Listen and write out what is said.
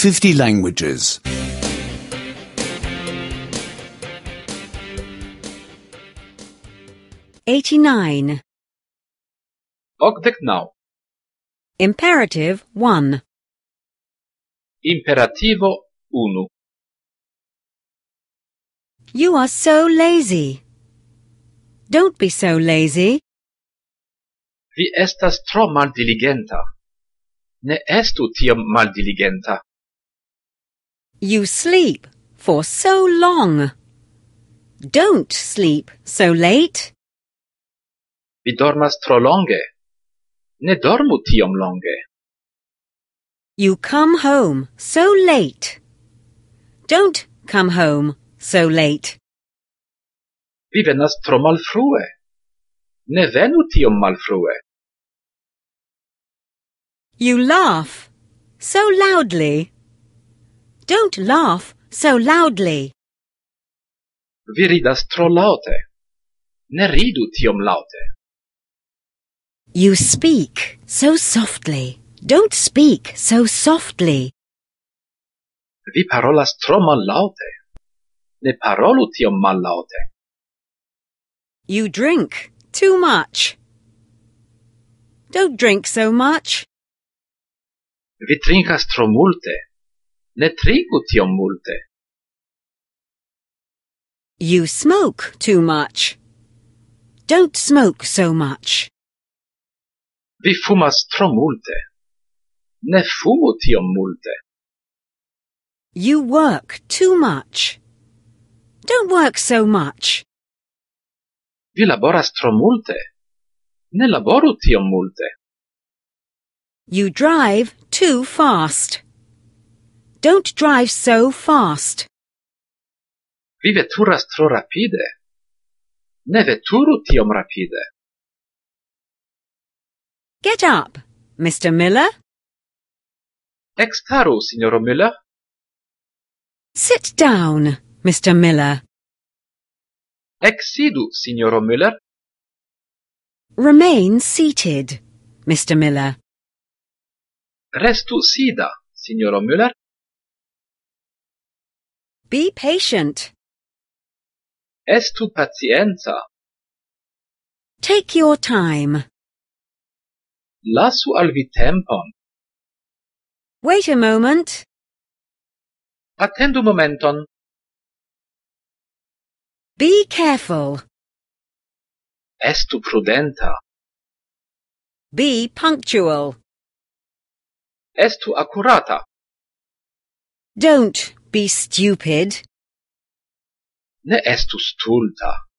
50 languages. 89. 89. Imperative 1. Imperativo 1. You are so lazy. Don't be so lazy. Vi estas tro maldiligenta. Ne estu tiom maldiligenta. You sleep for so long. Don't sleep so late. Vi dormas tro longe. Ne dormu tiom longe. You come home so late. Don't come home so late. Vi venas tro malfrue. Ne venu tiom malfrue. You laugh so loudly. Don't laugh so loudly. Vi ridas tro laute. Ne ridu tiom laute. You speak so softly. Don't speak so softly. Vi parolas tro mallaute. Ne parolu tiom mallaute. You drink too much. Don't drink so much. Vi trinkas tro multe. Ne trinku tiom multe. You smoke too much. Don't smoke so much. Vi fumas tro multe. Ne fumu tiom multe. You work too much. Don't work so much. Vi laboras tro multe. Ne laboru tiom multe. You drive too fast. Don't drive so fast. Vi veturas tro rapide. Ne veturu tiom rapide. Get up, Mr. Miller. Ekstaru, signoro Müller. Sit down, Mr. Miller. Eksidu, signoro Müller. Remain seated, Mr. Miller. Restu sida, signoro Müller. Be patient. Estu pacienza. Take your time. Lasu al vi tempon. Wait a moment. Attendu momenton. Be careful. Estu prudenta. Be punctual. Estu accurata. Don't be stupid. Ne estu stulta.